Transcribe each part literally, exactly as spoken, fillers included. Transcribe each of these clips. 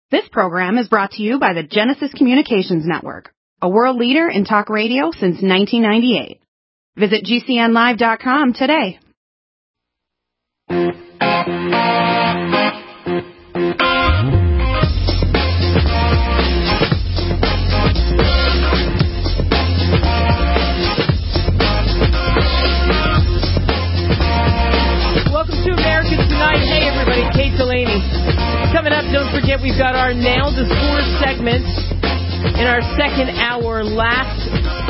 This program is brought to you by the Genesis Communications Network, a world leader in talk radio since nineteen ninety-eight. Visit G C N live dot com today. Welcome to Americans Tonight. Hey, everybody, Kate Delaney. Coming up, don't forget, we've got our Nail the Score segment in our second hour, last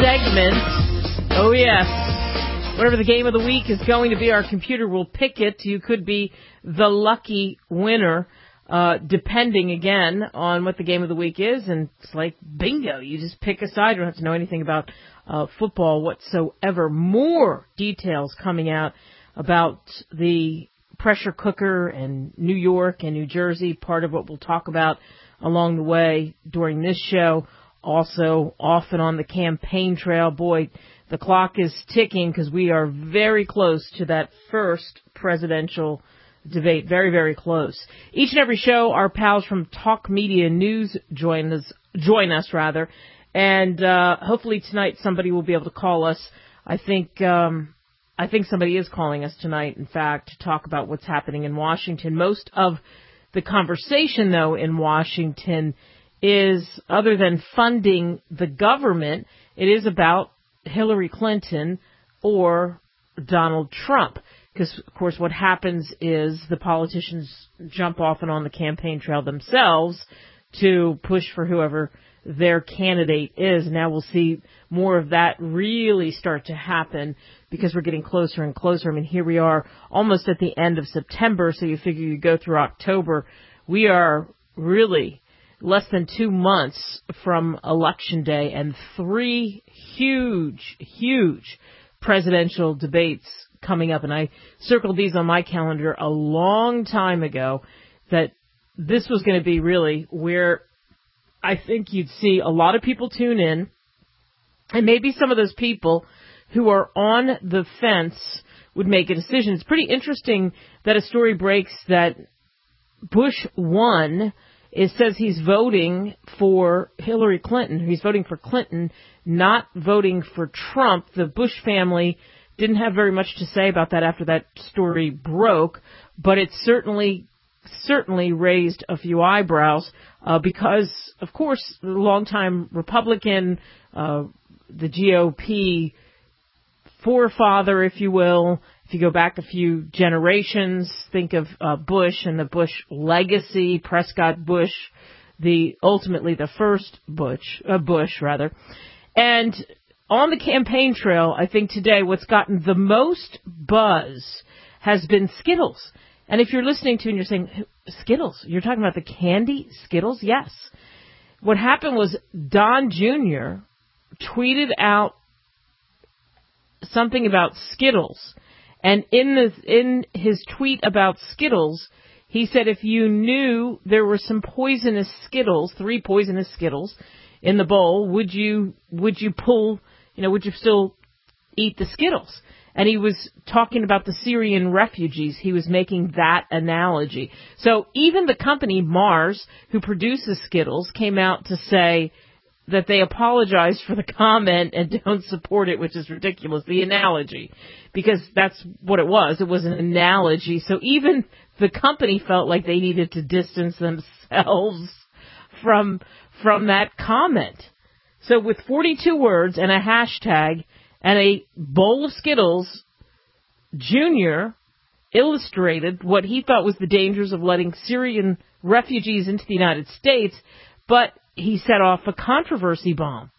segment. Oh, yes. Whatever the game of the week is going to be, our computer will pick it. You could be the lucky winner, uh, depending, again, on what the game of the week is. And it's like bingo. You just pick a side. You don't have to know anything about uh, football whatsoever. More details coming out about the pressure cooker and New York and New Jersey, part of what we'll talk about along the way during this show. Also, off and on the campaign trail. Boy, the clock is ticking because we are very close to that first presidential debate. Very, very close. Each and every show, our pals from Talk Media News join us, join us rather. And uh, hopefully tonight somebody will be able to call us. I think... Um, I think somebody is calling us tonight, in fact, to talk about what's happening in Washington. Most of the conversation, though, in Washington is, other than funding the government, it is about Hillary Clinton or Donald Trump. Because, of course, what happens is the politicians jump off and on the campaign trail themselves to push for whoever their candidate is. Now we'll see more of that really start to happen because we're getting closer and closer. I mean, here we are almost at the end of September, so you figure you go through October. We are really less than two months from Election Day and three huge, huge presidential debates coming up. And I circled these on my calendar a long time ago that this was going to be really where I think you'd see a lot of people tune in, and maybe some of those people who are on the fence would make a decision. It's pretty interesting that a story breaks that Bush won. It says he's voting for Hillary Clinton. He's voting for Clinton, not voting for Trump. The Bush family didn't have very much to say about that after that story broke, but it certainly certainly raised a few eyebrows uh, because, of course, the longtime Republican, uh, the G O P forefather, if you will, if you go back a few generations, think of uh, Bush and the Bush legacy, Prescott Bush, the ultimately the first Bush, uh, Bush rather. And on the campaign trail, I think today what's gotten the most buzz has been Skittles. And if you're listening to and you're saying, Skittles, you're talking about the candy Skittles? Yes. What happened was Don Junior tweeted out something about Skittles. And in the in his tweet about Skittles, he said if you knew there were some poisonous Skittles, three poisonous Skittles in the bowl, would you would you pull, you know, would you still eat the Skittles? And he was talking about the Syrian refugees. He was making that analogy. So even the company Mars, who produces Skittles, came out to say that they apologized for the comment and don't support it, which is ridiculous, the analogy, because that's what it was. It was an analogy. So even the company felt like they needed to distance themselves from from that comment. So with forty-two words and a hashtag and a bowl of Skittles, Junior illustrated what he thought was the dangers of letting Syrian refugees into the United States, but he set off a controversy bomb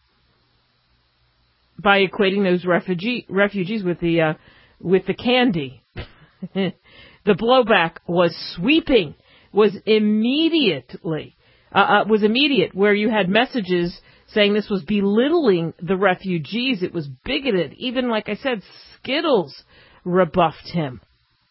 by equating those refugee refugees with the uh, with the candy. The blowback was sweeping, was immediately uh, uh, was immediate, where you had messages saying this was belittling the refugees. It was bigoted. Even, like I said, Skittles rebuffed him.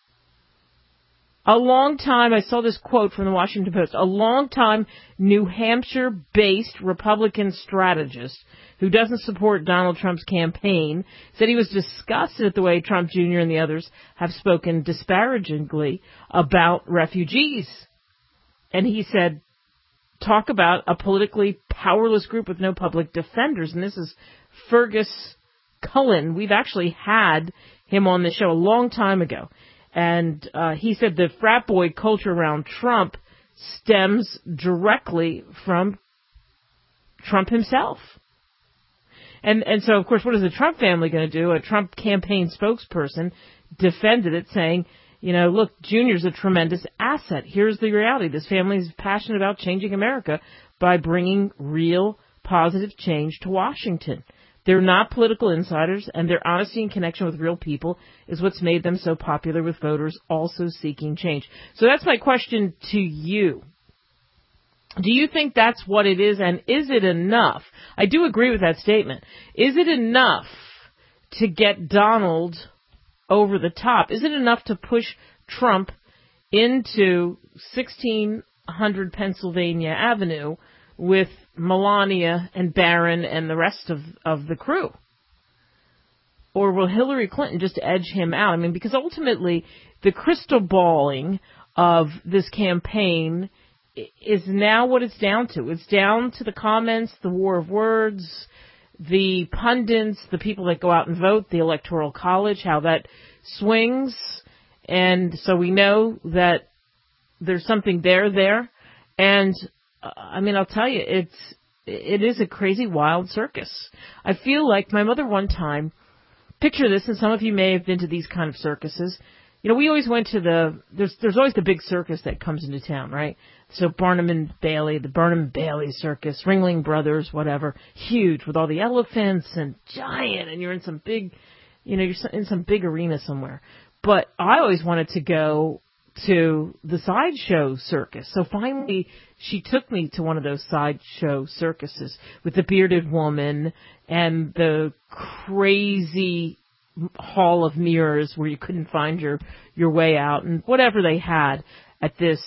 A long time, I saw this quote from the Washington Post, a long-time New Hampshire-based Republican strategist who doesn't support Donald Trump's campaign said he was disgusted at the way Trump Junior and the others have spoken disparagingly about refugees. And he said, talk about a politically powerless group with no public defenders. And this is Fergus Cullen. We've actually had him on the show a long time ago. And uh, he said the frat boy culture around Trump stems directly from Trump himself. And and so, of course, what is the Trump family going to do? A Trump campaign spokesperson defended it, saying, you know, look, Junior's a tremendous asset. Here's the reality. This family is passionate about changing America by bringing real positive change to Washington. They're not political insiders, and their honesty and connection with real people is what's made them so popular with voters also seeking change. So that's my question to you. Do you think that's what it is, and is it enough? I do agree with that statement. Is it enough to get Donald over the top? Is it enough to push Trump into sixteen hundred Pennsylvania Avenue with Melania and Barron and the rest of, of the crew? Or will Hillary Clinton just edge him out? I mean, because ultimately the crystal balling of this campaign is now what it's down to. It's down to the comments, the war of words, the pundits, the people that go out and vote, the Electoral College, how that swings. And so we know that there's something there there. And, uh, I mean, I'll tell you, it's it is a crazy, wild circus. I feel like my mother one time, picture this, and some of you may have been to these kind of circuses. You know, we always went to the, there's there's always the big circus that comes into town, right? So Barnum and Bailey, the Barnum and Bailey circus, Ringling Brothers, whatever, huge with all the elephants and giant, and you're in some big, you know, you're in some big arena somewhere. But I always wanted to go to the sideshow circus. So finally, she took me to one of those sideshow circuses with the bearded woman and the crazy hall of mirrors where you couldn't find your, your way out, and whatever they had at this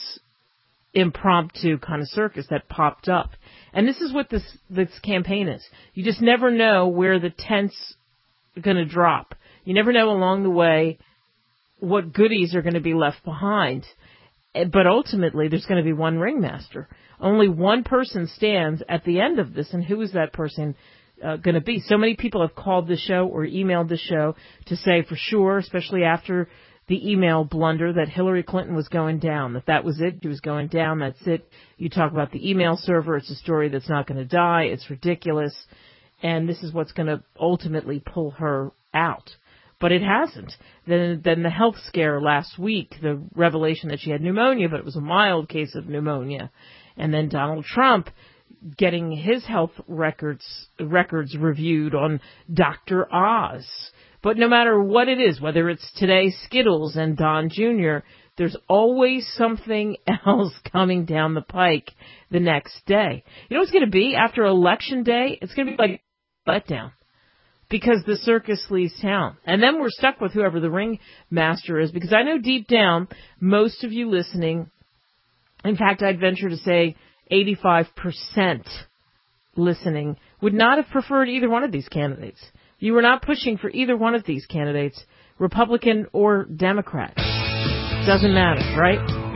impromptu kind of circus that popped up. And this is what this, this campaign is. You just never know where the tent's going to drop. You never know along the way what goodies are going to be left behind. But ultimately, there's going to be one ringmaster. Only one person stands at the end of this, and who is that person uh, going to be? So many people have called the show or emailed the show to say for sure, especially after the email blunder, that Hillary Clinton was going down, that that was it. She was going down. That's it. You talk about the email server. It's a story that's not going to die. It's ridiculous. And this is what's going to ultimately pull her out. But it hasn't. Then, then the health scare last week, the revelation that she had pneumonia, but it was a mild case of pneumonia. And then Donald Trump getting his health records records reviewed on Doctor Oz. But no matter what it is, whether it's today Skittles and Don Junior, there's always something else coming down the pike the next day. You know what's going to be after Election Day? It's going to be like a letdown. Because the circus leaves town. And then we're stuck with whoever the ringmaster is, because I know deep down, most of you listening, in fact, I'd venture to say eighty-five percent listening, would not have preferred either one of these candidates. You were not pushing for either one of these candidates, Republican or Democrat. Doesn't matter, right?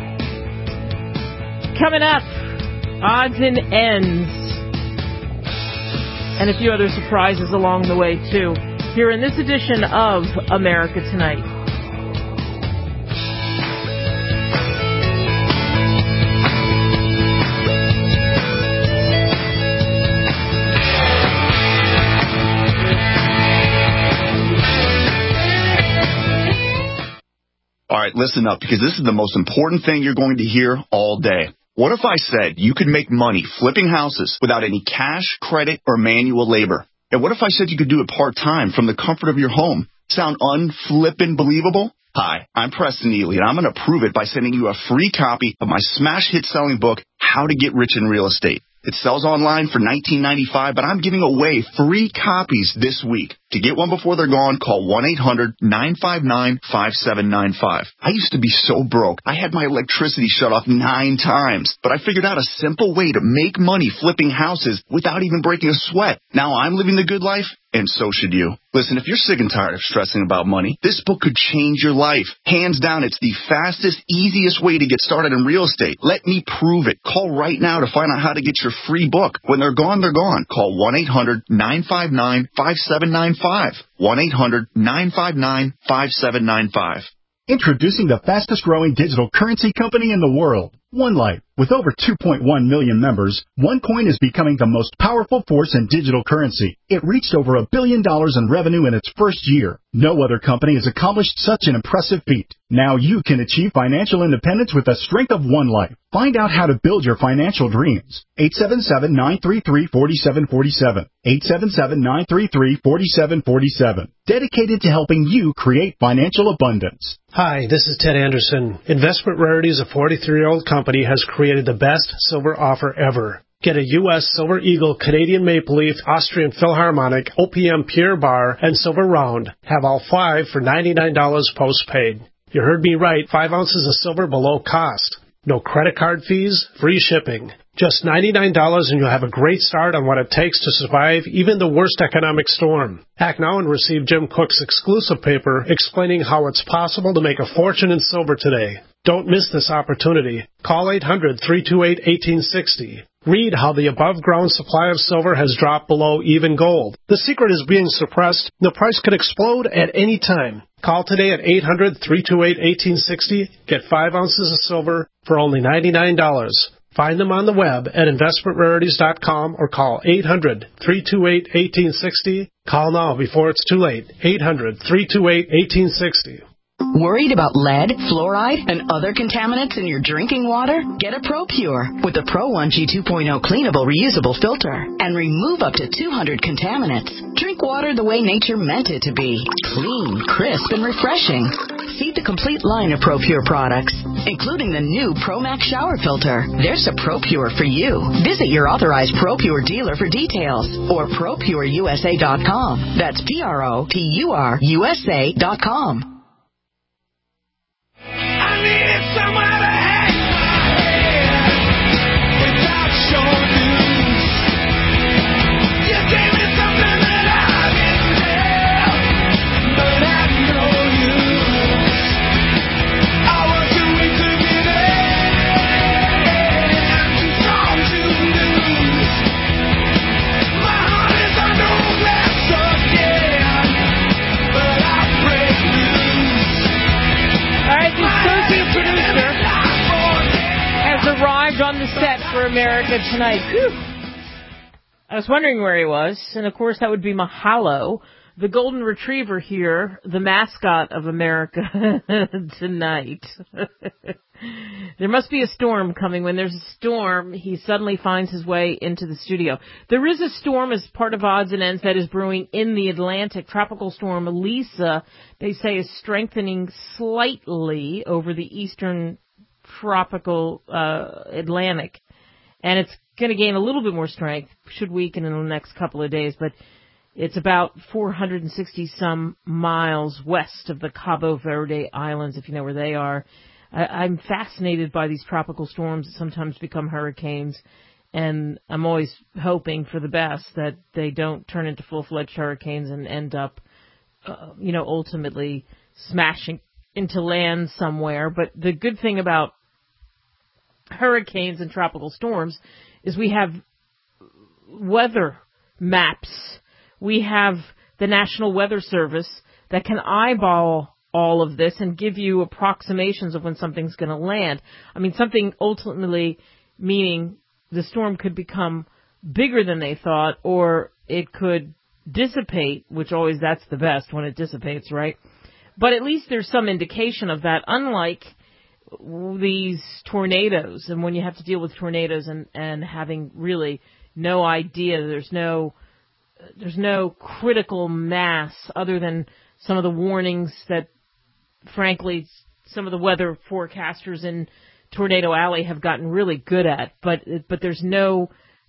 Coming up, odds and ends. And a few other surprises along the way, too, here in this edition of America Tonight. All right, listen up, because this is the most important thing you're going to hear all day. What if I said you could make money flipping houses without any cash, credit, or manual labor? And what if I said you could do it part-time from the comfort of your home? Sound unflippin' believable? Hi, I'm Preston Ely, and I'm going to prove it by sending you a free copy of my smash hit selling book, How to Get Rich in Real Estate. It sells online for nineteen ninety-five dollars, but I'm giving away free copies this week. To get one before they're gone, call one eight hundred nine five nine five seven nine five. I used to be so broke. I had my electricity shut off nine times, but I figured out a simple way to make money flipping houses without even breaking a sweat. Now I'm living the good life, and so should you. Listen, if you're sick and tired of stressing about money, this book could change your life. Hands down, it's the fastest, easiest way to get started in real estate. Let me prove it. Call right now to find out how to get your free book. When they're gone, they're gone. Call one eight hundred nine five nine five seven nine five. one eight hundred nine five nine five seven nine five. Introducing the fastest growing digital currency company in the world, OneLife. With over two point one million members, OneCoin is becoming the most powerful force in digital currency. It reached over a billion dollars in revenue in its first year. No other company has accomplished such an impressive feat. Now you can achieve financial independence with the strength of OneLife. Find out how to build your financial dreams. eight seven seven, nine three three, four seven four seven. eight seven seven, nine three three, four seven four seven. Dedicated to helping you create financial abundance. Hi, this is Ted Anderson. Investment Rarities, a forty-three-year-old company, has created the best silver offer ever. Get a U S Silver Eagle, Canadian Maple Leaf, Austrian Philharmonic, O P M Pure Bar, and Silver Round. Have all five for ninety-nine dollars postpaid. You heard me right, five ounces of silver below cost. No credit card fees, free shipping. Just ninety-nine dollars and you'll have a great start on what it takes to survive even the worst economic storm. Act now and receive Jim Cook's exclusive paper explaining how it's possible to make a fortune in silver today. Don't miss this opportunity. Call eight hundred, three two eight, one eight six zero. Read how the above-ground supply of silver has dropped below even gold. The secret is being suppressed. The price could explode at any time. Call today at eight hundred, three two eight, one eight six zero. Get five ounces of silver for only ninety-nine dollars. Find them on the web at investment rarities dot com or call eight hundred, three two eight, one eight six zero. Call now before it's too late. eight hundred, three two eight, one eight six zero. Worried about lead, fluoride, and other contaminants in your drinking water? Get a ProPure with the Pro one G two point oh cleanable reusable filter and remove up to two hundred contaminants. Drink water the way nature meant it to be. Clean, crisp, and refreshing. See the complete line of ProPure products, including the new ProMax shower filter. There's a ProPure for you. Visit your authorized ProPure dealer for details or pro pure U S A dot com. That's P R O P U R U S A dot com. I needed somewhere to hang my head without showing news. You gave me something that I didn't have, but I know you. I was too weak to get in. I'm too strong to lose. My heart is under glass again, but I break loose. All right, the associate producer has arrived on the set for America Tonight. Whew. I was wondering where he was, and of course that would be Mahalo, the golden retriever here, the mascot of America Tonight. There must be a storm coming. When there's a storm, he suddenly finds his way into the studio. There is a storm as part of Odds and Ends that is brewing in the Atlantic. Tropical storm Lisa, they say, is strengthening slightly over the eastern tropical uh, Atlantic. And it's going to gain a little bit more strength, should weaken in the next couple of days, but it's about four hundred sixty some miles west of the Cabo Verde Islands, if you know where they are. I, I'm fascinated by these tropical storms that sometimes become hurricanes, and I'm always hoping for the best, that they don't turn into full-fledged hurricanes and end up, uh, you know, ultimately smashing into land somewhere. But the good thing about hurricanes and tropical storms is we have weather maps. We have the National Weather Service that can eyeball all of this and give you approximations of when something's going to land. I mean, something ultimately meaning the storm could become bigger than they thought, or it could dissipate, which always that's the best when it dissipates, right? But at least there's some indication of that, unlike these tornadoes. And when you have to deal with tornadoes and, and having really no idea, there's no there's no critical mass other than some of the warnings that, frankly, some of the weather forecasters in Tornado Alley have gotten really good at. But but there's no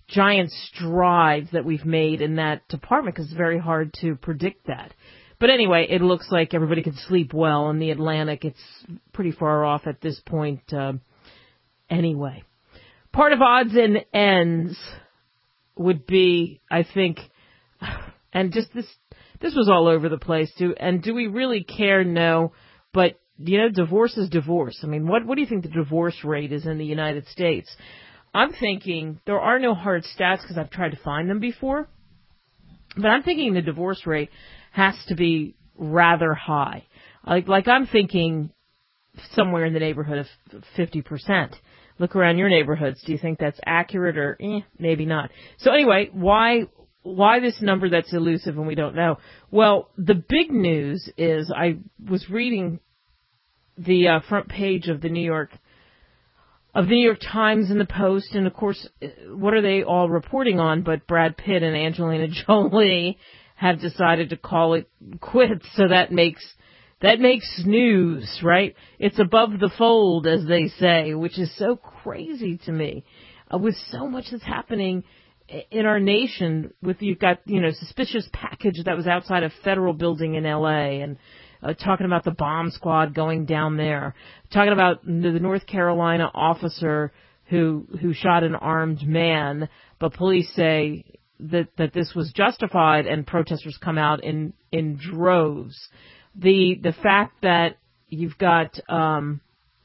giant strides that we've made in that department, because it's very hard to predict that. But anyway, it looks like everybody can sleep well in the Atlantic. It's pretty far off at this point uh, anyway. Part of odds and ends would be, I think, and just this, this was all over the place too. And do we really care? No. But, you know, divorce is divorce. I mean, what, what do you think the divorce rate is in the United States? I'm thinking there are no hard stats because I've tried to find them before. But I'm thinking the divorce rate has to be rather high. Like, like I'm thinking somewhere in the neighborhood of fifty percent. Look around your neighborhoods. Do you think that's accurate or eh, maybe not? So anyway, why why this number that's elusive and we don't know? Well, the big news is I was reading the uh, front page of the New York of the New York Times and the Post, and of course, what are they all reporting on? But Brad Pitt and Angelina Jolie have decided to call it quits. So that makes that makes news, right? It's above the fold, as they say, which is so crazy to me. Uh, with so much that's happening in our nation, with you've got you know suspicious package that was outside a federal building in L A, and uh, talking about the bomb squad going down there, talking about the North Carolina officer who who shot an armed man, but police say that that this was justified, and protesters come out in in droves. The the fact that you've got um,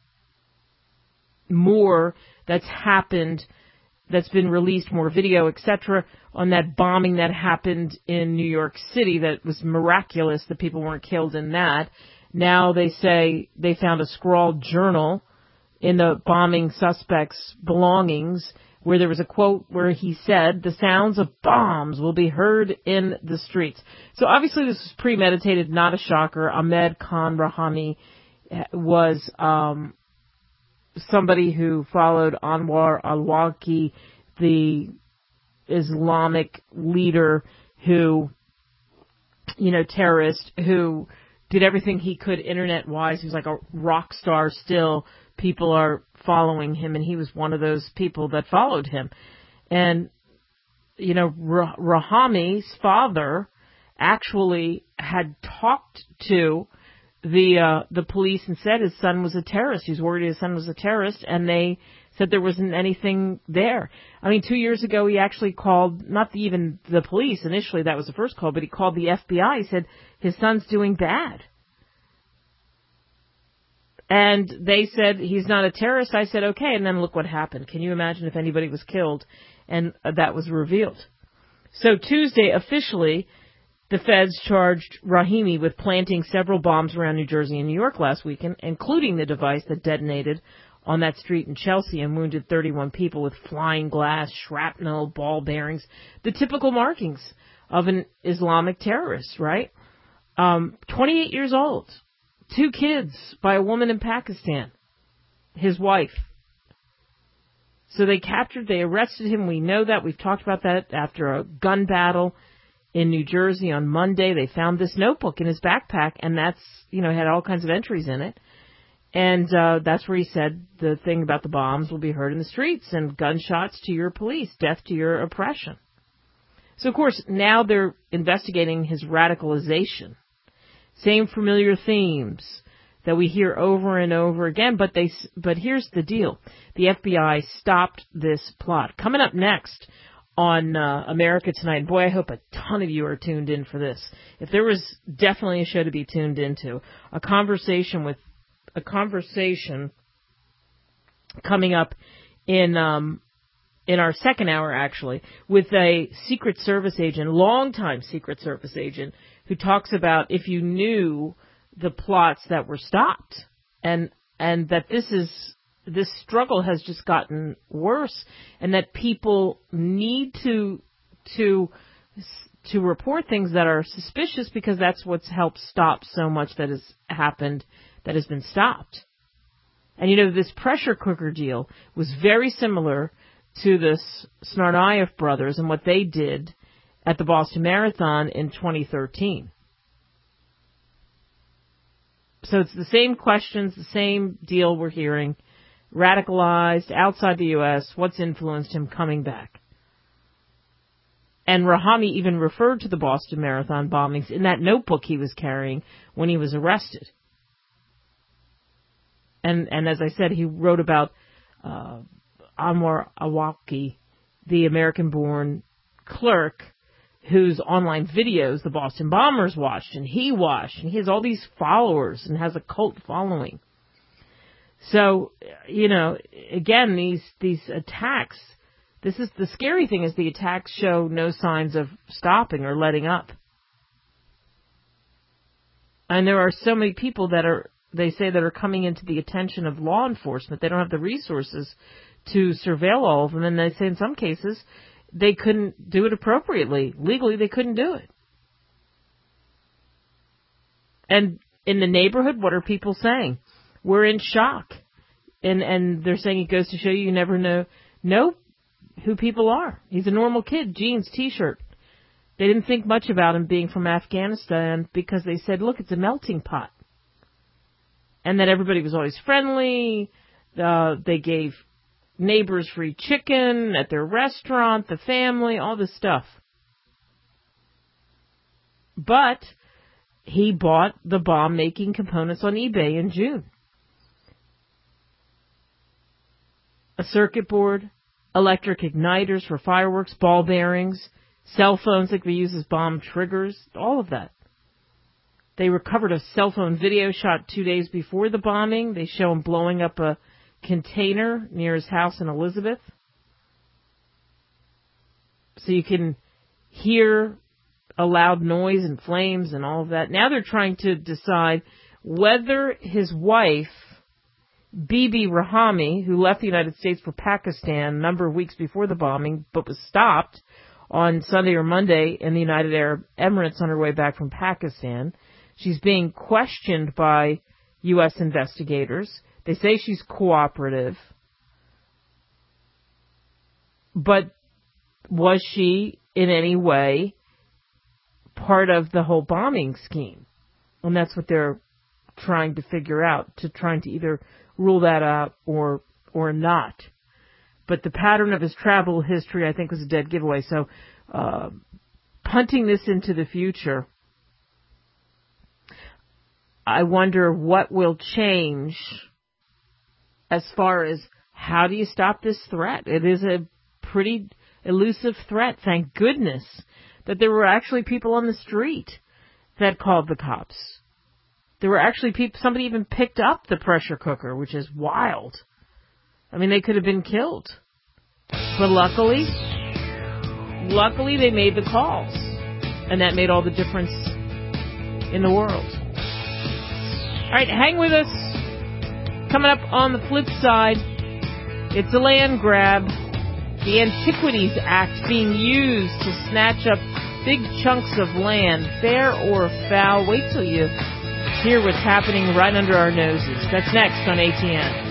more that's happened, that's been released, more video, et cetera, on that bombing that happened in New York City that was miraculous that people weren't killed in that. Now they say they found a scrawled journal in the bombing suspect's belongings where there was a quote where he said, "The sounds of bombs will be heard in the streets." So obviously this was premeditated, not a shocker. Ahmed Khan Rahami was um, somebody who followed Anwar al-Awlaki, the Islamic leader who, you know, terrorist, who did everything he could internet-wise. He was like a rock star still. People are following him, and he was one of those people that followed him. And, you know, Rah- Rahami's father actually had talked to the uh, the police and said his son was a terrorist. He was worried his son was a terrorist, and they said there wasn't anything there. I mean, two years ago, he actually called, not the, even the police initially, that was the first call, but he called the F B I. He said his son's doing bad. And they said, he's not a terrorist. I said, okay. And then look what happened. Can you imagine if anybody was killed? And uh, that was revealed. So Tuesday, officially, the feds charged Rahimi with planting several bombs around New Jersey and New York last weekend, including the device that detonated on that street in Chelsea and wounded thirty-one people with flying glass, shrapnel, ball bearings, the typical markings of an Islamic terrorist, right? Um, twenty-eight years old. Two kids by a woman in Pakistan, his wife. So they captured, they arrested him. We know that. We've talked about that after a gun battle in New Jersey on Monday. They found this notebook in his backpack, and that's, you know, had all kinds of entries in it. And uh, that's where he said the thing about the bombs will be heard in the streets and gunshots to your police, death to your oppression. So, of course, now they're investigating his radicalization. Same familiar themes that we hear over and over again, but they, but here's the deal. The F B I stopped this plot. Coming up next on uh, America Tonight, boy, I hope a ton of you are tuned in for this. If there was definitely a show to be tuned into, a conversation with, a conversation coming up in, um, in our second hour, actually, with a Secret Service agent, longtime Secret Service agent, who talks about if you knew the plots that were stopped, and and that this is this struggle has just gotten worse, and that people need to to to report things that are suspicious because that's what's helped stop so much that has happened that has been stopped. And you know, this pressure cooker deal was very similar to the Tsarnaev brothers and what they did at the Boston Marathon in twenty thirteen. So it's the same questions, the same deal we're hearing. Radicalized, outside the U S, what's influenced him coming back? And Rahami even referred to the Boston Marathon bombings in that notebook he was carrying when he was arrested. And and as I said, he wrote about uh, Anwar Awlaki, the American-born clerk whose online videos the Boston bombers watched and he watched. And he has all these followers and has a cult following. So, you know, again, these these attacks, this is the scary thing is the attacks show no signs of stopping or letting up. And there are so many people that are, they say, that are coming into the attention of law enforcement. They don't have the resources to surveil all of them. And they say in some cases they couldn't do it appropriately. Legally, they couldn't do it. And in the neighborhood, what are people saying? We're in shock. And and they're saying it goes to show you, you never know, know who people are. He's a normal kid, jeans, T-shirt. They didn't think much about him being from Afghanistan because they said, look, it's a melting pot. And that everybody was always friendly. Uh, they gave neighbors free chicken at their restaurant, the family, all this stuff. But he bought the bomb-making components on eBay in June. A circuit board, electric igniters for fireworks, ball bearings, cell phones that could be used as bomb triggers, all of that. They recovered a cell phone video shot two days before the bombing. They show him blowing up a container near his house in Elizabeth. So you can hear a loud noise and flames and all of that. Now they're trying to decide whether his wife, Bibi Rahami, who left the United States for Pakistan a number of weeks before the bombing, but was stopped on Sunday or Monday in the United Arab Emirates on her way back from Pakistan. She's being questioned by U S investigators. They say she's cooperative. But was she in any way part of the whole bombing scheme? And that's what they're trying to figure out, to trying to either rule that out or or not. But the pattern of his travel history, I think, was a dead giveaway. So uh, punting this into the future, I wonder what will change as far as how do you stop this threat? It is a pretty elusive threat. Thank goodness that there were actually people on the street that called the cops. There were actually people, somebody even picked up the pressure cooker, which is wild. I mean, they could have been killed. But luckily, luckily they made the calls. And that made all the difference in the world. All right, hang with us. Coming up on the flip side, it's a land grab. The Antiquities Act being used to snatch up big chunks of land, fair or foul. Wait till you hear what's happening right under our noses. That's next on A T N.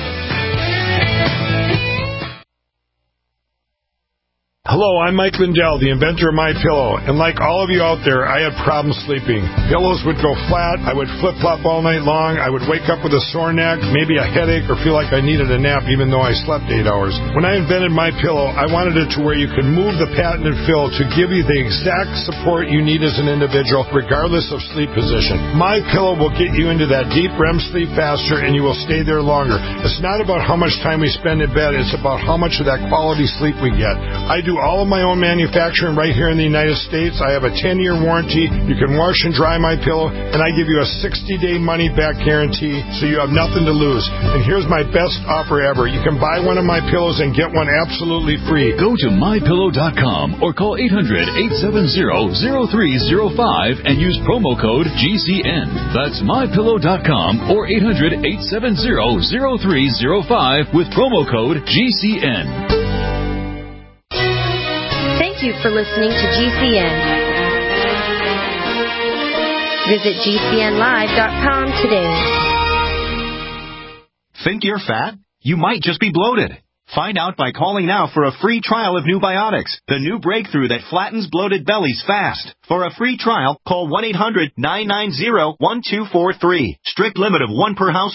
Hello, I'm Mike Lindell, the inventor of MyPillow, and like all of you out there, I had problems sleeping. Pillows would go flat, I would flip-flop all night long, I would wake up with a sore neck, maybe a headache, or feel like I needed a nap even though I slept eight hours. When I invented MyPillow, I wanted it to where you could move the patented fill to give you the exact support you need as an individual, regardless of sleep position. MyPillow will get you into that deep R E M sleep faster, and you will stay there longer. It's not about how much time we spend in bed, it's about how much of that quality sleep we get. I do all of my own manufacturing right here in the United States. I have a ten-year warranty. You can wash and dry my pillow, and I give you a sixty-day money-back guarantee, so you have nothing to lose. And here's my best offer ever. You can buy one of my pillows and get one absolutely free. Go to my pillow dot com or call eight hundred, eight seven zero, zero three zero five and use promo code G C N. That's my pillow dot com or eight hundred, eight seven zero, zero three zero five with promo code G C N. Thank you for listening to G C N. Visit G C N live dot com today. Think you're fat? You might just be bloated. Find out by calling now for a free trial of New Biotics, the new breakthrough that flattens bloated bellies fast. For a free trial, call one eight hundred, nine nine zero, one two four three. Strict limit of one per household.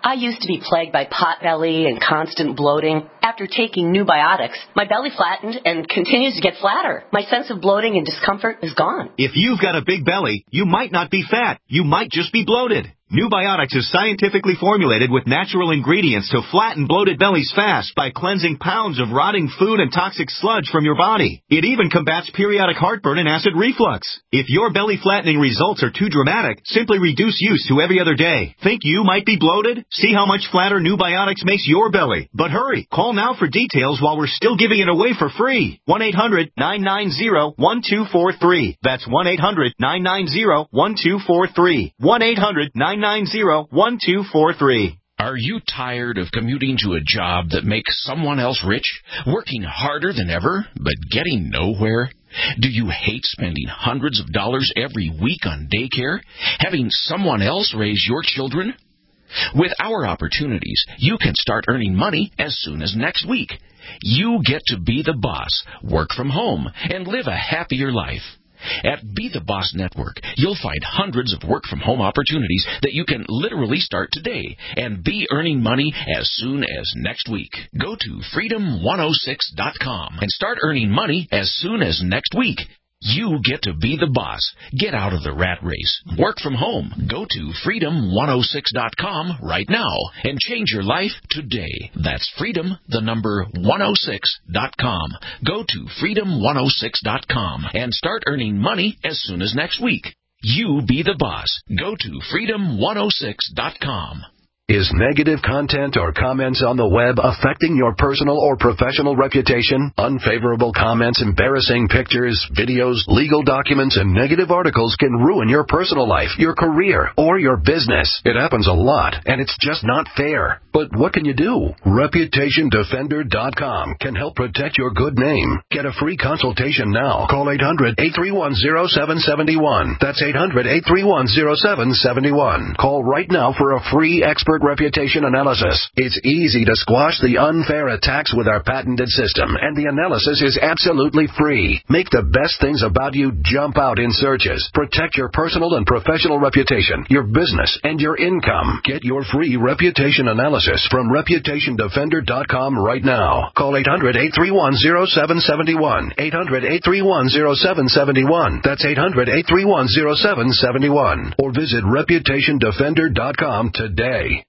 I used to be plagued by potbelly and constant bloating. After taking New Biotics, my belly flattened and continues to get flatter. My sense of bloating and discomfort is gone. If you've got a big belly, you might not be fat. You might just be bloated. New Biotics is scientifically formulated with natural ingredients to flatten bloated bellies fast by cleansing pounds of rotting food and toxic sludge from your body. It even combats periodic heartburn and acid reflux. If your belly flattening results are too dramatic, simply reduce use to every other day. Think you might be bloated? See how much flatter New Biotics makes your belly. But hurry, call now for details while we're still giving it away for free. one eight hundred nine nine zero one two four three. That's one eight hundred nine nine zero one two four three. one eight hundred nine nine zero one two four three. Are you tired of commuting to a job that makes someone else rich, working harder than ever, but getting nowhere? Do you hate spending hundreds of dollars every week on daycare, having someone else raise your children? With our opportunities, you can start earning money as soon as next week. You get to be the boss, work from home, and live a happier life. At Be the Boss Network, you'll find hundreds of work-from-home opportunities that you can literally start today and be earning money as soon as next week. Go to freedom one oh six dot com and start earning money as soon as next week. You get to be the boss. Get out of the rat race. Work from home. Go to freedom one oh six dot com right now and change your life today. That's freedom, the number one oh six dot com. Go to freedom one oh six dot com and start earning money as soon as next week. You be the boss. Go to freedom one oh six dot com. Is negative content or comments on the web affecting your personal or professional reputation? Unfavorable comments, embarrassing pictures, videos, legal documents, and negative articles can ruin your personal life, your career, or your business. It happens a lot, and it's just not fair. But what can you do? reputation defender dot com can help protect your good name. Get a free consultation now. Call eight hundred eight three one oh seven seven one. That's eight hundred eight three one oh seven seven one. Call right now for a free expert reputation analysis. It's easy to squash the unfair attacks with our patented system, and the analysis is absolutely free. Make the best things about you jump out in searches. Protect your personal and professional reputation, your business, and your income. Get your free reputation analysis from reputation defender dot com right now. Call eight hundred eight three one oh seven seven one. eight hundred eight three one oh seven seven one. That's eight hundred eight three one oh seven seven one. Or visit reputation defender dot com today.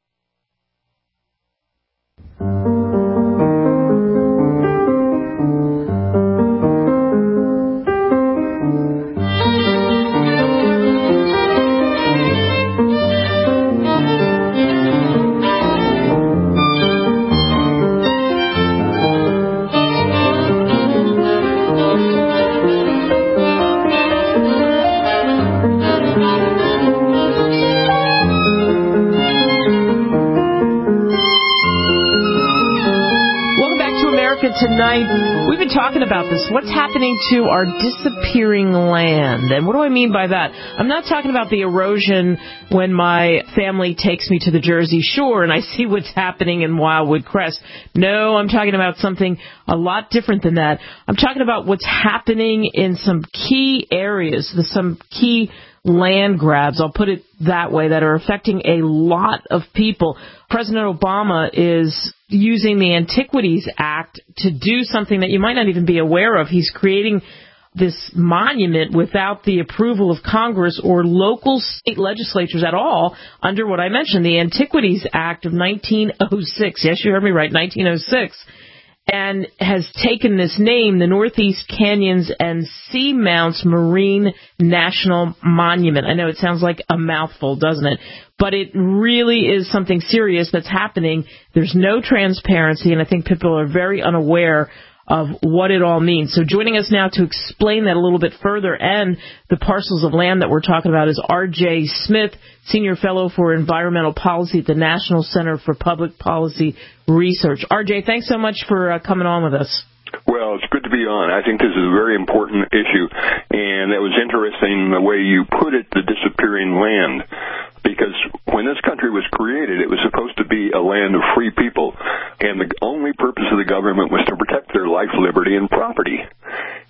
Tonight, we've been talking about this. What's happening to our disappearing land? And what do I mean by that? I'm not talking about the erosion when my family takes me to the Jersey Shore and I see what's happening in Wildwood Crest. No, I'm talking about something a lot different than that. I'm talking about what's happening in some key areas, some key land grabs, I'll put it that way, that are affecting a lot of people. President Obama is using the Antiquities Act to do something that you might not even be aware of. He's creating this monument without the approval of Congress or local state legislatures at all under what I mentioned, the Antiquities Act of nineteen oh six. Yes, you heard me right, nineteen oh six. And has taken this name, the Northeast Canyons and Seamounts Marine National Monument. I know it sounds like a mouthful, doesn't it? But it really is something serious that's happening. There's no transparency, and I think people are very unaware of what it all means. So joining us now to explain that a little bit further and the parcels of land that we're talking about is R J Smith, Senior Fellow for Environmental Policy at the National Center for Public Policy Research. R J, thanks so much for uh, coming on with us. Well, it's good to be on. I think this is a very important issue, and it was interesting the way you put it, the disappearing land, because when this country was created, it was supposed to be a land of free people, and the only purpose of the government was to protect their life, liberty, and property.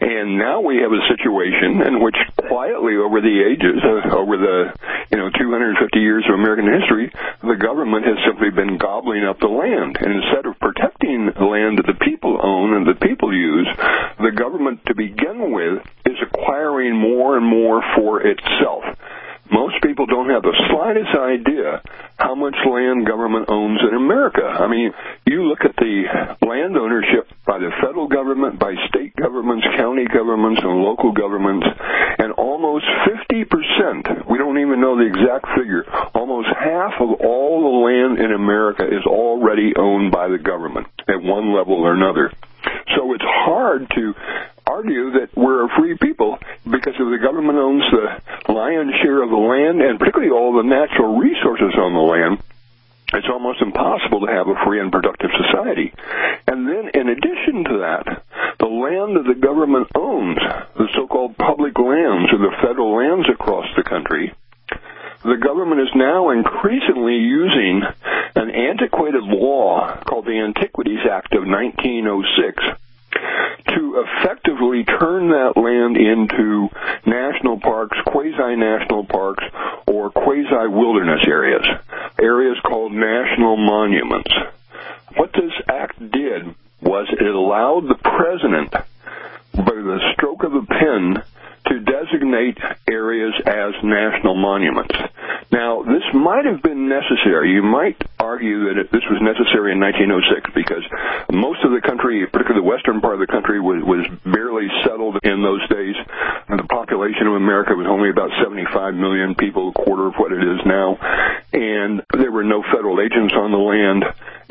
And now we have a situation in which quietly over the ages, uh, over the, you know, two hundred fifty years of American history, the government has simply been gobbling up the land. And instead of protecting the land that the people own and the people use, the government to begin with is acquiring more and more for itself. Most people don't have the slightest idea how much land government owns in America. I mean, you look at the land ownership by the federal government, by state governments, county governments, and local governments, and almost fifty percent, we don't even know the exact figure, almost half of all the land in America is already owned by the government at one level or another. So it's hard to argue that we're a free people because if the government owns the lion's share of the land and particularly all the natural resources on the land, it's almost impossible to have a free and productive society. And then in addition to that, the land that the government owns, the so-called public lands or the federal lands across the country, the government is now increasingly using an antiquated law called the Antiquities Act of nineteen oh six to effectively turn that land into national parks, quasi-national parks, or quasi-wilderness areas, areas called national monuments. What this act did was it allowed the president, by the stroke of a pen, to designate areas as national monuments. Now, this might have been necessary. You might argue that it, this was necessary in nineteen oh six because most of the country, particularly the western part of the country, was, was barely settled in those days. And the population of America was only about seventy-five million people, a quarter of what it is now. And there were no federal agents on the land.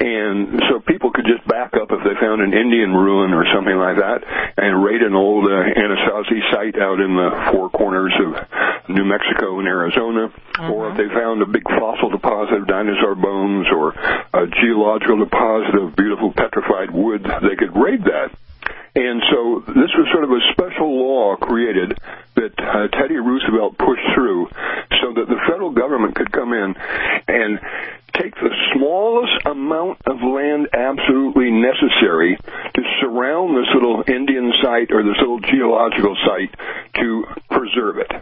And so people could just back up if they found an Indian ruin or something like that and raid an old uh, Anasazi site out in the four corners of New Mexico and Arizona, uh-huh. or if they found a big fossil deposit of dinosaur bones or a geological deposit of beautiful petrified wood, they could raid that. And so this was sort of a special law created that uh, Teddy Roosevelt pushed through so that the federal government could come in and take the smallest amount of land absolutely necessary to surround this little Indian site or this little geological site to preserve it.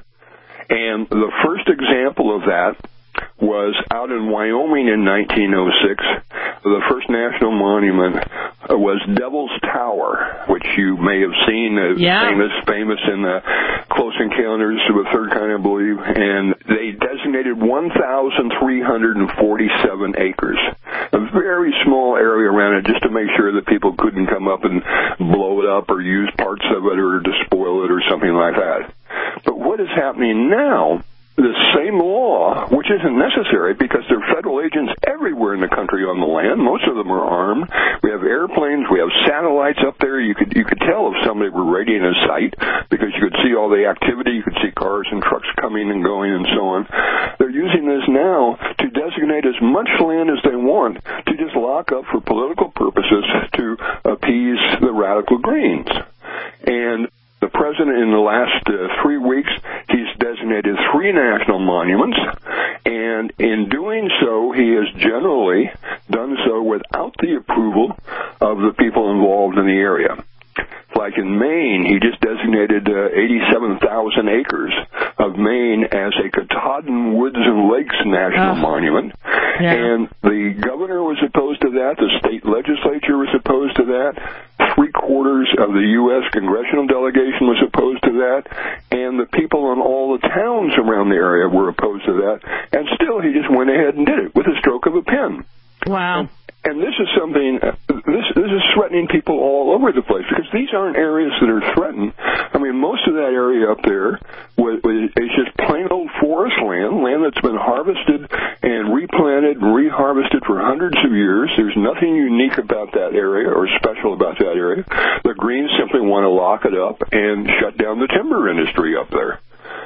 And the first example of that was out in Wyoming in nineteen oh six. The first national monument was Devil's Tower, which you may have seen, uh, yeah. famous, famous in the Close Encounters of the Third Kind, I believe. And they designated one thousand three hundred forty-seven acres, a very small area around it, just to make sure that people couldn't come up and blow it up or use parts of it or despoil it or something like that. But what is happening now? The same law, which isn't necessary because there are federal agents everywhere in the country on the land. Most of them are armed. We have airplanes. We have satellites up there. You could you could tell if somebody were raiding a site because you could see all the activity. You could see cars and trucks coming and going and so on. They're using this now to designate as much land as they want to just lock up for political purposes to appease the radical Greens. And the president, in the last uh, three weeks, he's designated three national monuments, and in doing so, he has generally done so without the approval of the people involved in the area. Like in Maine, he just designated uh, eighty-seven thousand acres of Maine as a Katahdin Woods and Lakes National oh. Monument. Yeah. And the governor was opposed to that. The state legislature was opposed to that. Three-quarters of the U S congressional delegation was opposed to that. And the people in all the towns around the area were opposed to that. And still, he just went ahead and did it with a stroke of a pen. Wow. And, and this is something, uh, this, this is threatening people all over the place because these aren't areas that are threatened. I mean, most of that area up there was, was, is just plain old forest land, land that's been harvested and replanted and reharvested for hundreds of years. There's nothing unique about that area or special about that area. The Greens simply want to lock it up and shut down the timber industry up there.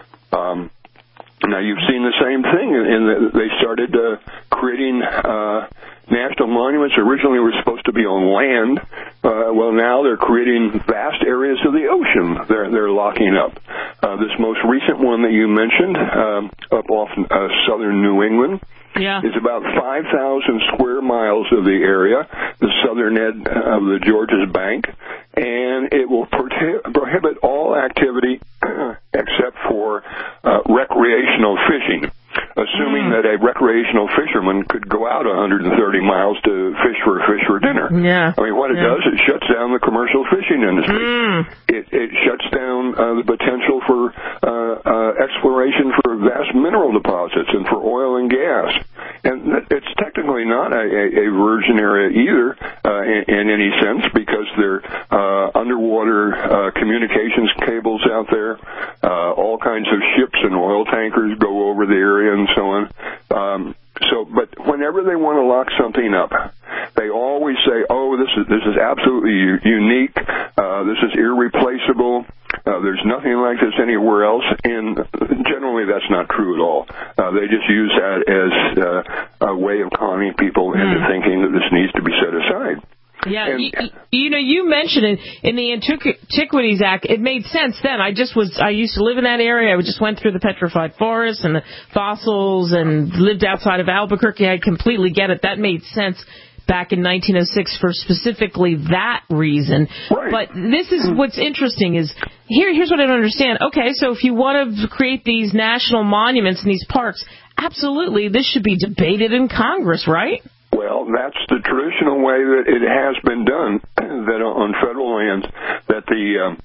Um, now, you've seen the same thing, and they started uh, creating uh, national monuments. Originally were supposed to be on land. Uh, well, now they're creating vast areas of the ocean they're, they're locking up. Uh, this most recent one that you mentioned, um, up off uh, southern New England, yeah. is about five thousand square miles of the area, the southern end of the Georges Bank, and it will protect prohi- prohibit all activity except for uh, recreational fishing, assuming mm. that a recreational fisherman could go out one hundred thirty miles to fish for a fish for dinner. Yeah. I mean, what it yeah. does, it shuts down the commercial fishing industry. Mm. It, it shuts down uh, the potential for uh, uh, exploration for vast mineral deposits and for oil and gas. And it's technically not a, a, a virgin area either uh, in, in any sense, because there are uh, underwater uh, communications cables out there. Uh, all kinds of ships and oil tankers go over the area and so on. Um, so, but whenever they want to lock something up, they always say, "Oh, this is this is absolutely u- unique. Uh, this is irreplaceable. Uh, there's nothing like this anywhere else." And generally, that's not true at all. Uh, they just use that as uh, a way of conning people into mm. thinking that this needs to be set aside. Yeah, you, you know, you mentioned it in the Antiquities Act. It made sense then. I just was, I used to live in that area. I just went through the petrified forests and the fossils and lived outside of Albuquerque. I completely get it. That made sense back in nineteen oh six for specifically that reason. Right. But this is what's interesting is, here, here's what I don't understand. Okay, so if you want to create these national monuments and these parks, absolutely, this should be debated in Congress, right? Well, that's the traditional way that it has been done, that on federal lands, that the, um,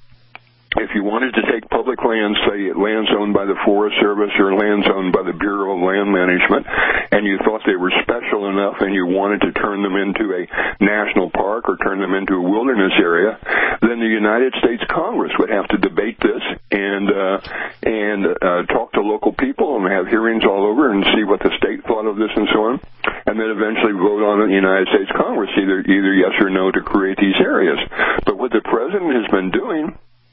if you wanted to take public lands, say lands owned by the Forest Service or lands owned by the Bureau of Land Management, and you thought they were special enough and you wanted to turn them into a national park or turn them into a wilderness area, then the United States Congress would have to debate this and uh, and uh, talk to local people and have hearings all over and see what the state thought of this and so on, and then eventually vote on it in the United States Congress, either either yes or no, to create these areas. But what the president has been doing,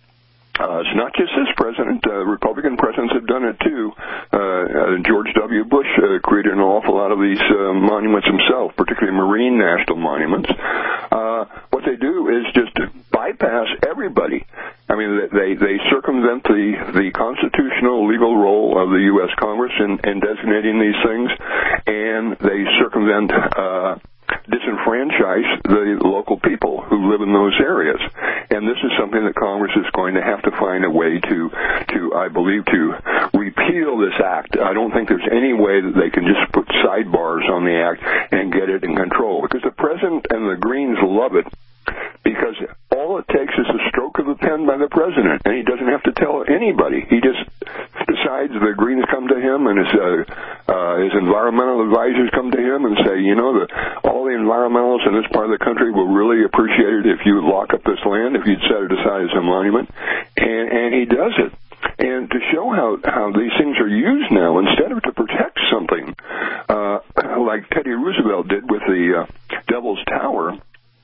Uh, it's not just this president. Uh, Republican presidents have done it, too. Uh, uh, George W. Bush uh, created an awful lot of these uh, monuments himself, particularly marine national monuments. Uh, what they do is just bypass everybody. I mean, they, they circumvent the, the constitutional legal role of the U S Congress in, in designating these things, and they circumvent uh disenfranchise the local people who live in those areas. And this is something that Congress is going to have to find a way to, to I believe, to repeal this act. I don't think there's any way that they can just put sidebars on the act and get it in control, because the President and the Greens love it, because all it takes is a stroke of the pen by the President, and he doesn't have to tell anybody. He just decides, the Greens come to him, and his, uh, uh, his environmental advisors come to him and say, you know, the, all the environmentalists in this part of the country will really appreciate it if you would lock up this land, if you'd set it aside as a monument, and, and he does it. And to show how, how these things are used now, instead of to protect something, uh, like Teddy Roosevelt did with the uh, Devil's Tower,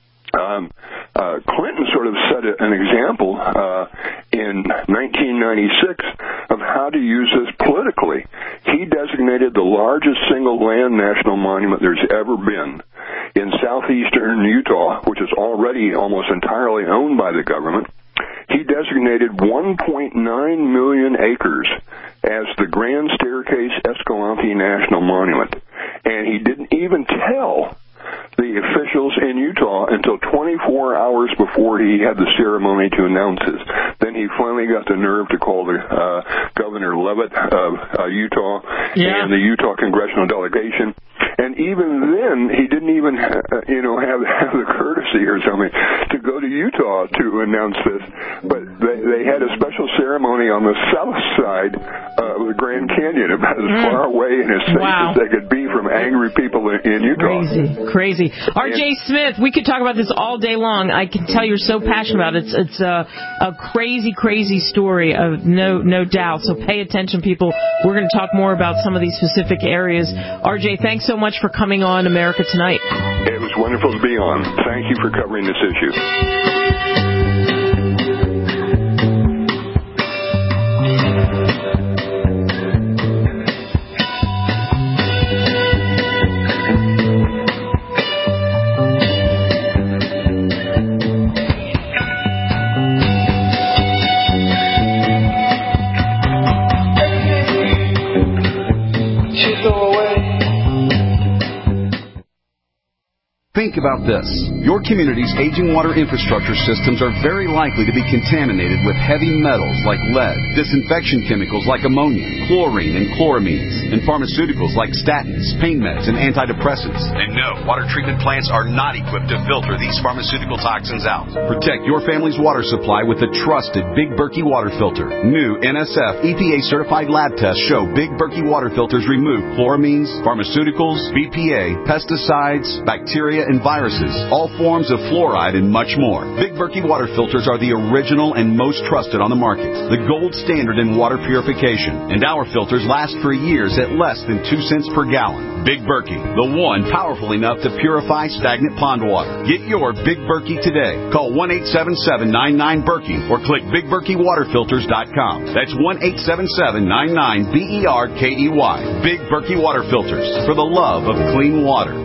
Um, uh, Clinton sort of set an example uh, in nineteen ninety-six of how to use this politically. He designated the largest single land national monument there's ever been in southeastern Utah, which is already almost entirely owned by the government. He designated one point nine million acres as the Grand Staircase Escalante National Monument, and he didn't even tell the officials in Utah until twenty-four hours before he had the ceremony to announce this. Then he finally got the nerve to call the uh, Governor Leavitt of uh, Utah yeah. and the Utah congressional delegation. And even then, he didn't even, uh, you know, have, have the courtesy or something to go to Utah to announce this. But they, they had a special ceremony on the south side uh, of the Grand Canyon, about as mm. far away and as safe wow. as they could be from angry people in, in Utah. Crazy, crazy. R J Smith, we could talk about this all day long. I can tell you're so passionate about it. It's, it's a, a crazy, crazy story, of no, no doubt. So pay attention, people. We're going to talk more about some of these specific areas. R J, thanks so much for coming on America Tonight. It was wonderful to be on. Thank you for covering this issue. Think about this. Your community's aging water infrastructure systems are very likely to be contaminated with heavy metals like lead, disinfection chemicals like ammonia, chlorine and chloramines, and pharmaceuticals like statins, pain meds, and antidepressants. And no, water treatment plants are not equipped to filter these pharmaceutical toxins out. Protect your family's water supply with the trusted Big Berkey water filter. New N S F E P A certified lab tests show Big Berkey water filters remove chloramines, pharmaceuticals, B P A, pesticides, bacteria, and viruses, all forms of fluoride, and much more. Big Berkey water filters are the original and most trusted on the market, the gold standard in water purification, and our filters last for years at less than two cents per gallon. Big Berkey, the one powerful enough to purify stagnant pond water. Get your Big Berkey today. Call one eight seven seven, nine nine, Berkey or click big berkey water filters dot com. That's one eight seven seven, nine nine, B E R K E Y. Big Berkey water filters, for the love of clean water.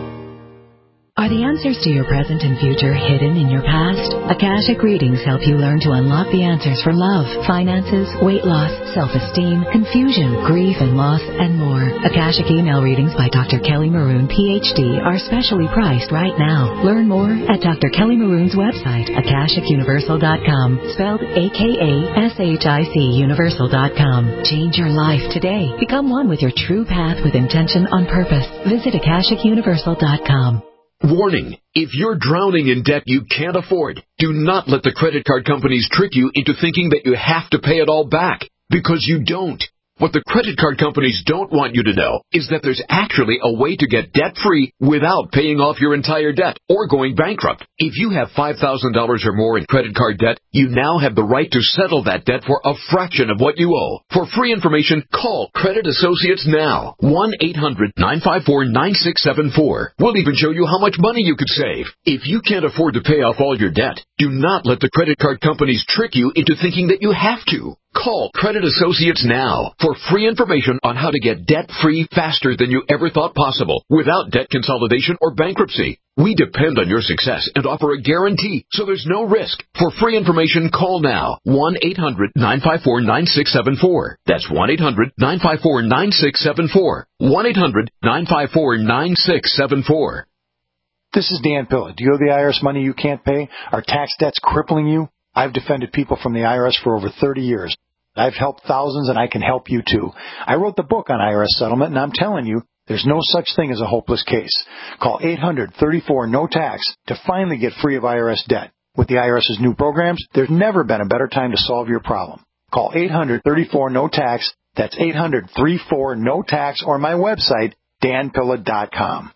Are the answers to your present and future hidden in your past? Akashic readings help you learn to unlock the answers for love, finances, weight loss, self-esteem, confusion, grief and loss, and more. Akashic email readings by Doctor Kelly Maroon, P H D, are specially priced right now. Learn more at Doctor Kelly Maroon's website, akashic universal dot com, spelled A K A S H I C universal dot com. Change your life today. Become one with your true path with intention on purpose. Visit akashic universal dot com. Warning, if you're drowning in debt you can't afford, do not let the credit card companies trick you into thinking that you have to pay it all back, because you don't. What the credit card companies don't want you to know is that there's actually a way to get debt-free without paying off your entire debt or going bankrupt. If you have five thousand dollars or more in credit card debt, you now have the right to settle that debt for a fraction of what you owe. For free information, call Credit Associates now. one eight hundred, nine five four, nine six seven four. We'll even show you how much money you could save. If you can't afford to pay off all your debt, do not let the credit card companies trick you into thinking that you have to. Call Credit Associates now for free information on how to get debt-free faster than you ever thought possible without debt consolidation or bankruptcy. We depend on your success and offer a guarantee, so there's no risk. For free information, call now. one eight hundred, nine five four, nine six seven four. That's one eight hundred, nine five four, nine six seven four. one eight hundred, nine five four, nine six seven four. This is Dan Pilla. Do you owe the I R S money you can't pay? Are tax debts crippling you? I've defended people from the I R S for over thirty years. I've helped thousands, and I can help you too. I wrote the book on I R S settlement, and I'm telling you, there's no such thing as a hopeless case. Call eight hundred, thirty-four, no tax to finally get free of I R S debt. With the I R S's new programs, there's never been a better time to solve your problem. Call eight hundred, thirty-four, no tax. That's eight hundred, thirty-four, no tax, or my website, dan pilla dot com.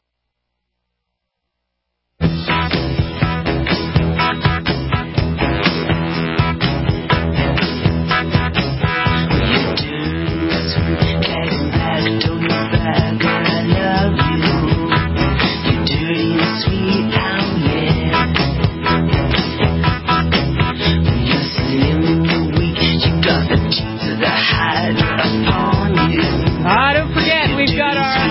Ah, don't forget, we've got our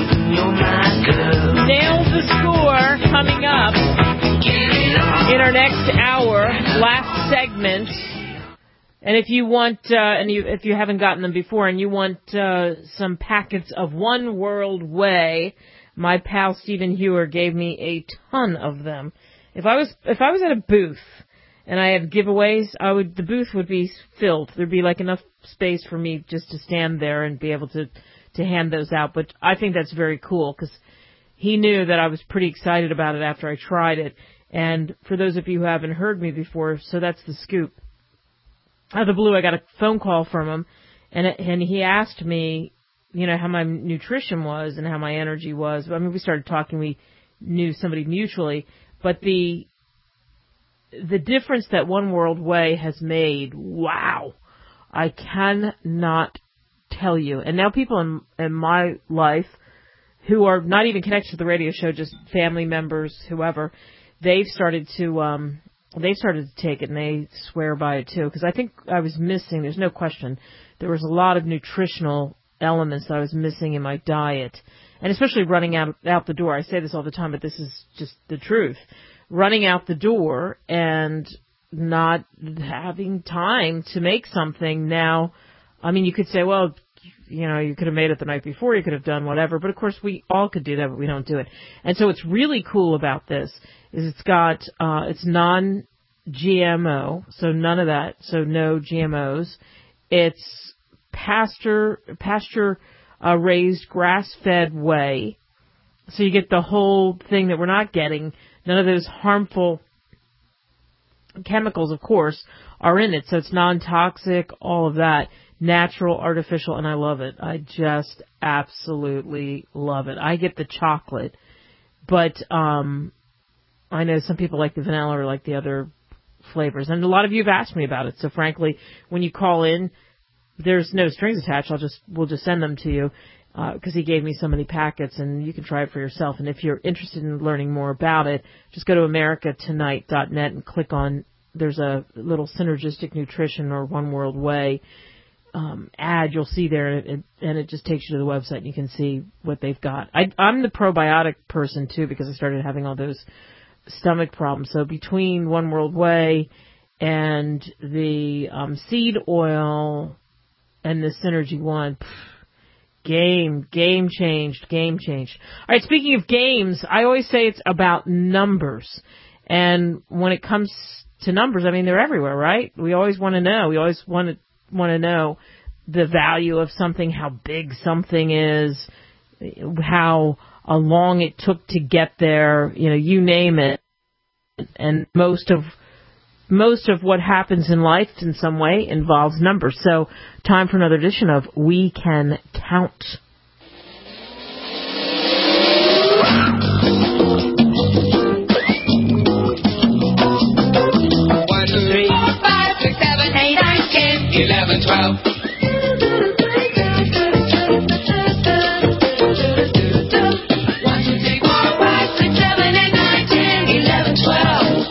Nail the Score coming up in our next hour, last segment. And if you want, uh, and you, if you haven't gotten them before, and you want uh, some packets of One World Way, my pal Stephen Hewer gave me a ton of them. If I was, if I was at a booth and I had giveaways, I would, the booth would be filled. There'd be like enough space for me just to stand there and be able to, to hand those out. But I think that's very cool because he knew that I was pretty excited about it after I tried it. And for those of you who haven't heard me before, so that's the scoop. Out of the blue, I got a phone call from him, and it, and he asked me, you know, how my nutrition was and how my energy was. I mean, we started talking. We knew somebody mutually, but the the difference that One World Way has made, wow, I cannot tell you. And now people in, in my life who are not even connected to the radio show, just family members, whoever, they've started to um, they've started to take it, and they swear by it too. Because I think I was missing. There's no question. There was a lot of nutritional elements that I was missing in my diet, and especially running out out the door. I say this all the time, but this is just the truth. Running out the door and not having time to make something. Now, I mean, you could say, well, you know, you could have made it the night before, you could have done whatever. But, of course, we all could do that, but we don't do it. And so what's really cool about this is it's got, uh, it's non-G M O, so none of that, so no G M Os. It's pasture, pasture uh, raised, grass-fed whey. So you get the whole thing that we're not getting. None of those harmful chemicals, of course, are in it. So it's non-toxic, all of that. Natural, artificial, and I love it. I just absolutely love it. I get the chocolate, but um, I know some people like the vanilla or like the other flavors. And a lot of you have asked me about it. So frankly, when you call in, there's no strings attached. I'll just, we'll just send them to you. Because uh, he gave me so many packets, and you can try it for yourself. And if you're interested in learning more about it, just go to america tonight dot net and click on, there's a little Synergistic Nutrition or One World Whey um, ad you'll see there, and it, and it just takes you to the website, and you can see what they've got. I, I'm the probiotic person, too, because I started having all those stomach problems. So between One World Whey and the um, seed oil and the Synergy One, pff, Game, game changed, game changed. All right, speaking of games, I always say it's about numbers. And when it comes to numbers, I mean, they're everywhere, right? We always want to know. We always want to want to know the value of something, how big something is, how uh, long it took to get there, you know, you name it. And most of Most of what happens in life in some way involves numbers. So time for another edition of We Can Count. One, two, three, four, five, six, seven, eight, nine, ten, eleven, twelve. One, two, three, four, five, six, seven, eight, nine, ten, eleven, twelve.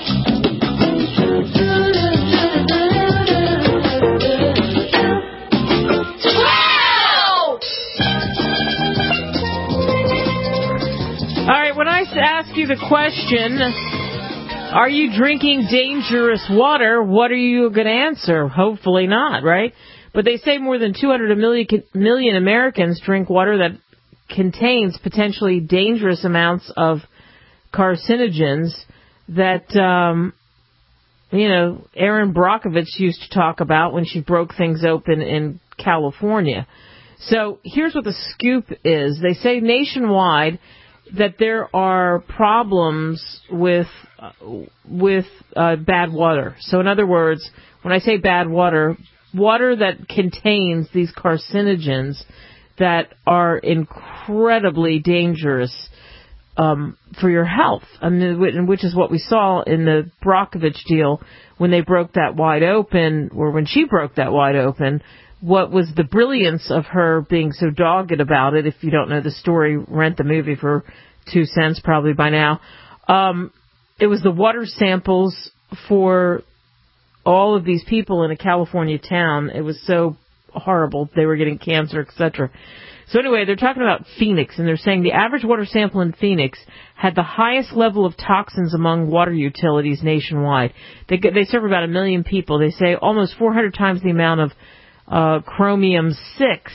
Ask you the question, are you drinking dangerous water? What are you going to answer? Hopefully not, right? But they say more than two hundred million Americans drink water that contains potentially dangerous amounts of carcinogens that, um, you know, Erin Brockovich used to talk about when she broke things open in California. So here's what the scoop is. They say nationwide that there are problems with uh, with uh, bad water. So in other words, when I say bad water, water that contains these carcinogens that are incredibly dangerous um, for your health, I mean, which is what we saw in the Brockovich deal when they broke that wide open, or when she broke that wide open. What was the brilliance of her being so dogged about it? If you don't know the story, rent the movie for two cents probably by now. Um, it was the water samples for all of these people in a California town. It was so horrible. They were getting cancer, et cetera. So anyway, they're talking about Phoenix, and they're saying the average water sample in Phoenix had the highest level of toxins among water utilities nationwide. They, they serve about a million people. They say almost four hundred times the amount of Uh, chromium six,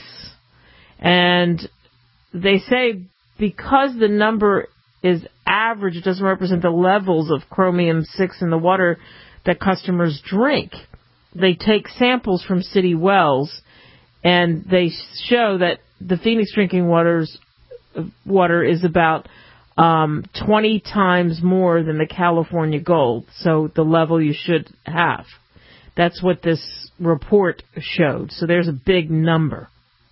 and they say because the number is average, it doesn't represent the levels of chromium six in the water that customers drink. They take samples from city wells, and they show that the Phoenix drinking waters water is about um, twenty times more than the California Gold, so the level you should have. That's what this report showed. So there's a big number.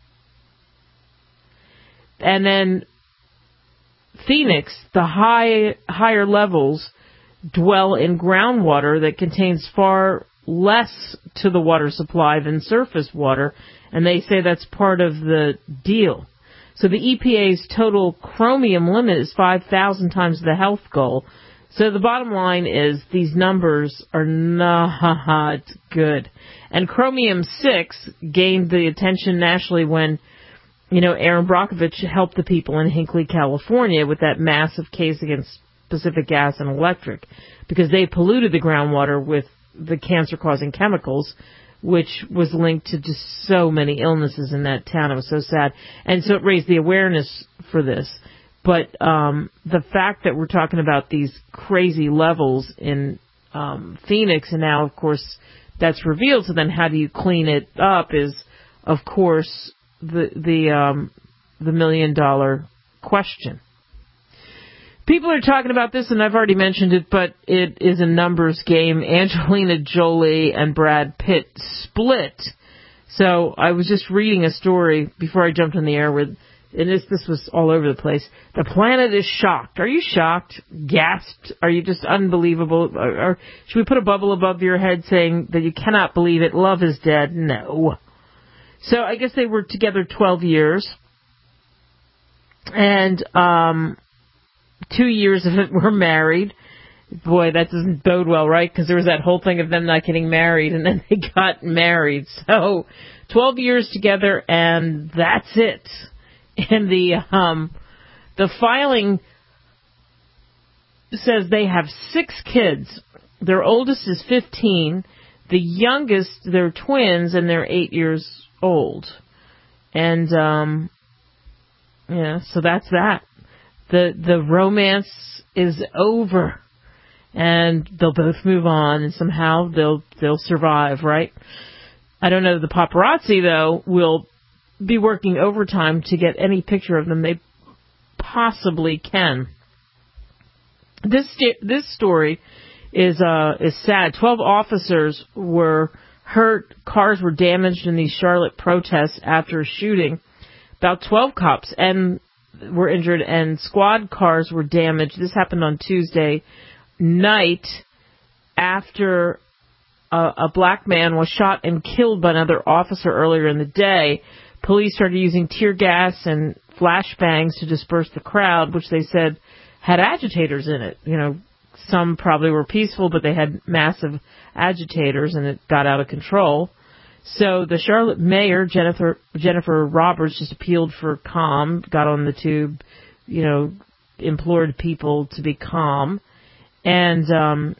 And then Phoenix, the high, higher levels dwell in groundwater that contains far less to the water supply than surface water, and they say that's part of the deal. So the E P A's total chromium limit is five thousand times the health goal. So the bottom line is these numbers are not good. And chromium six gained the attention nationally when, you know, Erin Brockovich helped the people in Hinckley, California with that massive case against Pacific Gas and Electric because they polluted the groundwater with the cancer-causing chemicals, which was linked to just so many illnesses in that town. It was so sad. And so it raised the awareness for this. But um, the fact that we're talking about these crazy levels in um, Phoenix, and now, of course, that's revealed, so then how do you clean it up is, of course, the the um, the million-dollar question. People are talking about this, and I've already mentioned it, but it is a numbers game. Angelina Jolie and Brad Pitt split. So I was just reading a story before I jumped on the air with, and this, this was all over the place. The planet is shocked. Are you shocked? Gasped? Are you just unbelievable? Or, or should we put a bubble above your head saying that you cannot believe it? Love is dead? No. So I guess they were together twelve years. And, um... Two years of it were married. Boy, that doesn't bode well, right? Because there was that whole thing of them not getting married, and then they got married. So, twelve years together, and that's it. And the um, the filing says they have six kids. Their oldest is fifteen. The youngest, they're twins, and they're eight years old. And, um, yeah, so that's that. The the romance is over, and they'll both move on, and somehow they'll they'll survive, right? I don't know. The paparazzi, though, will be working overtime to get any picture of them they possibly can. This this story is uh is sad. Twelve officers were hurt. Cars were damaged in these Charlotte protests after a shooting. About twelve cops and were injured, and squad cars were damaged. This happened on Tuesday night after a, a black man was shot and killed by another officer earlier in the day. Police started using tear gas and flashbangs to disperse the crowd, which they said had agitators in it. You know, some probably were peaceful, but they had massive agitators, and it got out of control. So the Charlotte mayor, Jennifer Jennifer Roberts, just appealed for calm, got on the tube, you know, implored people to be calm. And um,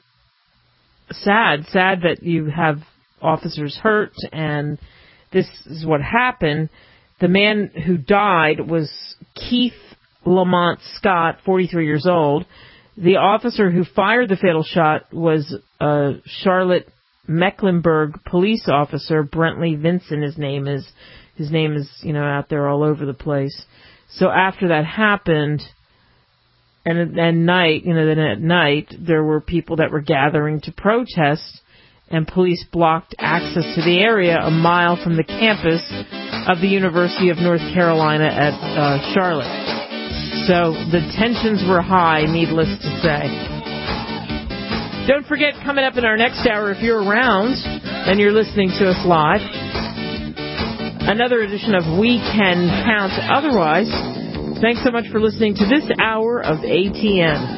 sad, sad that you have officers hurt, and this is what happened. The man who died was Keith Lamont Scott, forty-three years old. The officer who fired the fatal shot was uh, Charlotte Mecklenburg police officer Brentley Vinson. His name is, his name is, you know, out there all over the place. So after that happened, and at night, you know, then at night, there were people that were gathering to protest, and police blocked access to the area a mile from the campus of the University of North Carolina at uh, Charlotte. So the tensions were high, needless to say. Don't forget, coming up in our next hour, if you're around and you're listening to us live, another edition of We Can Count Otherwise. Thanks so much for listening to this hour of A T N.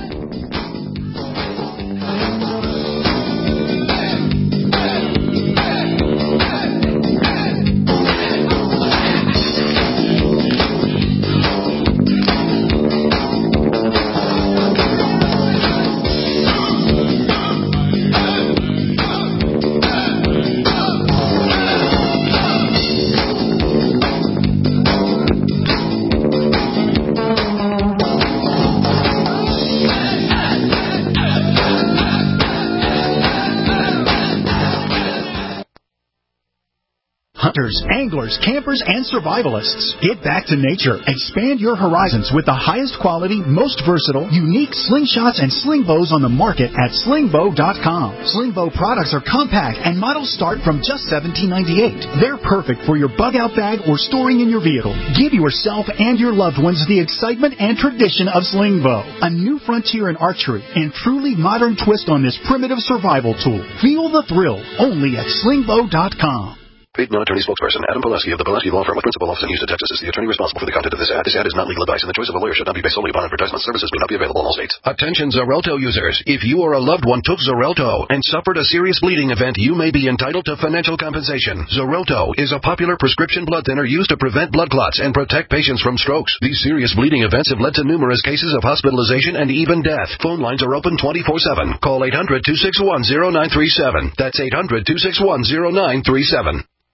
Hunters, anglers, campers, and survivalists. Get back to nature. Expand your horizons with the highest quality, most versatile, unique slingshots and sling bows on the market at sling bow dot com. Sling bow products are compact and models start from just seventeen ninety-eight. They're perfect for your bug-out bag or storing in your vehicle. Give yourself and your loved ones the excitement and tradition of sling bow. A new frontier in archery and truly modern twist on this primitive survival tool. Feel the thrill only at sling bow dot com. Paid non-attorney spokesperson Adam Pileski of the Pileski Law Firm with principal office in Houston, Texas is the attorney responsible for the content of this ad. This ad is not legal advice, and the choice of a lawyer should not be based solely upon advertisement. Services may not be available in all states. Attention Xarelto users. If you or a loved one took Xarelto and suffered a serious bleeding event, you may be entitled to financial compensation. Xarelto is a popular prescription blood thinner used to prevent blood clots and protect patients from strokes. These serious bleeding events have led to numerous cases of hospitalization and even death. Phone lines are open twenty-four seven. Call eight hundred, two six one, zero nine three seven. That's eight hundred, two six one, zero nine three seven.